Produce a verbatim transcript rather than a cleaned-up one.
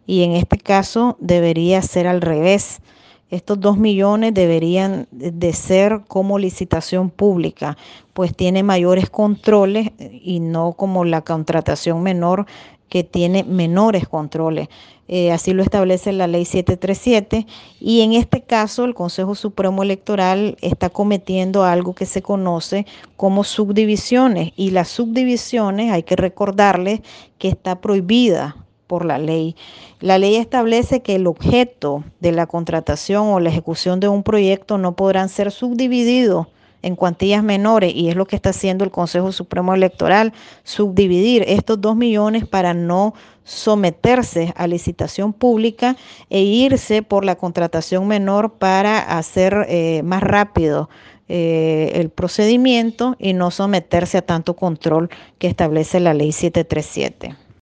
y en este caso debería ser al revés. Estos dos millones deberían de ser como licitación pública, pues tiene mayores controles y no como la contratación menor que tiene menores controles. Eh, así lo establece la ley setecientos treinta y siete y en este caso el Consejo Supremo Electoral está cometiendo algo que se conoce como subdivisiones y las subdivisiones hay que recordarles que está prohibida por la ley. La ley establece que el objeto de la contratación o la ejecución de un proyecto no podrán ser subdivididos en cuantías menores y es lo que está haciendo el Consejo Supremo Electoral, subdividir estos dos millones para no someterse a licitación pública e irse por la contratación menor para hacer eh, más rápido eh, el procedimiento y no someterse a tanto control que establece la ley setecientos treinta y siete.